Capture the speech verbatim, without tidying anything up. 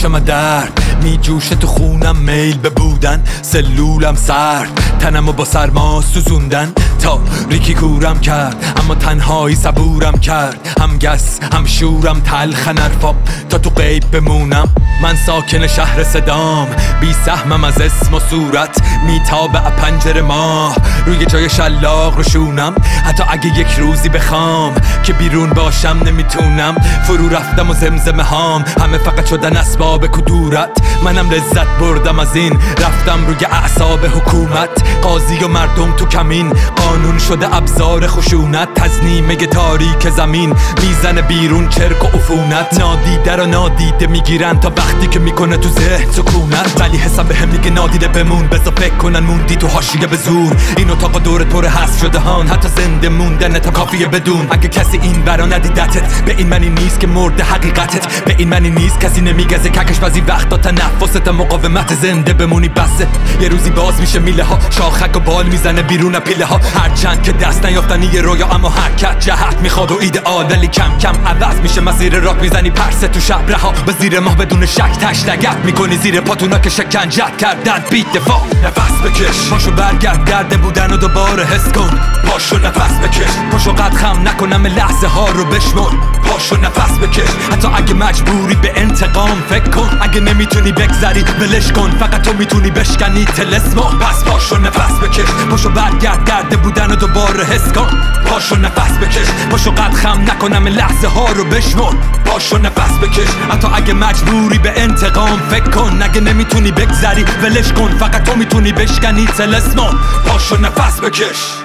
چشم درد می جوشه تو خونم، میل به بودن سلولم سرد، تنمو با سرما سوزوندن تا ریکی کورم کرد، اما تنهایی صبورم کرد، هم گس هم شورم تلخ نرفام تا تو غیب بمونم. من ساکن شهر صدام، بی سهمم از اسم و صورت، میتابه پنجره ماه روی جای شلاق روشونم. حتی اگه یک روزی بخوام که بیرون باشم نمیتونم، فرو رفتم و زمزمه هام همه فقط شدن اسباب کدورت. منم لذت بردم از این، رفتم روی اعصاب حکومت، قاضی و مردم تو کمین، قانون شده ابزار خشونت. تزنیمه تاریک زمین میزنه بیرون چرک و عفونت، نادیده رو نادیده میگیرن تا وقتی که میکنه تو ذهن سکونت. ولی حساب به هم میگه نادیده بمون، بذار فکر کنن موندی تو حاشیه به زور. این اتاق دور پر حذف شده هان، حتی زنده موندن تا کافیه بدون. اگه کسی این برا ندیدتت، به این معنی نیست که مرده حقیقتت، به این معنی نیست کسی نمیگزه ککش بعضی وقتا تنفست مقاومت. زنده بمونی بسه، یه روزی باز میشه میله ها، شاخک و بال میزنه بیرون پیله ها. هرچند که دست نیافتنی یه رویا، اما حرکت جهت میخواد و ایدئال، ولی کم کم عوض میشه مسیر راک. میزنی پرسه تو شب رها به زیر ماه بدون شک، تش لگت میکنی زیر پاتونا که شکنجت کردن. بیت دفاع نفس بکش، پاشو برگرد گرده بودن و دوباره حس کن. پاشو نفس بکش، پاشو قد خم نکنم لحظه ها رو بشمر. پاشو نفس بکش، حتی اگه مجبوری به انتقام فکر کن. اگه نمیتونی بگذری ولش کن، فقط تو میتونی بشکنی طلسمو. پس پاشو نفس بکش، پاشو برگرد گرده بودن و دوباره حس کن. پاشو نفس بکش، پاشو قد خم نکنم لحظه ها رو بشمر. پاشو نفس بکش، حتی اگه مجبوری به انتقام فکر کن. اگه نمیتونی بگذری ولش کن، فقط تو میتونی بشکنی طلسمو. پاشو نفس بکش.